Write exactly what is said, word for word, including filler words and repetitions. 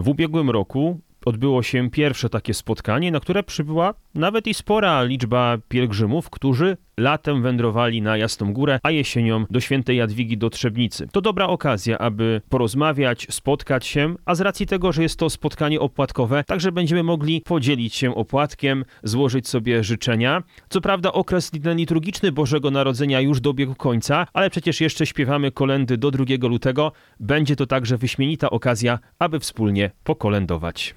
W ubiegłym roku odbyło się pierwsze takie spotkanie, na które przybyła nawet i spora liczba pielgrzymów, którzy latem wędrowali na Jasną Górę, a jesienią do Świętej Jadwigi do Trzebnicy. To dobra okazja, aby porozmawiać, spotkać się, a z racji tego, że jest to spotkanie opłatkowe, także będziemy mogli podzielić się opłatkiem, złożyć sobie życzenia. Co prawda okres liturgiczny Bożego Narodzenia już dobiegł końca, ale przecież jeszcze śpiewamy kolędy do drugiego lutego. Będzie to także wyśmienita okazja, aby wspólnie pokolędować.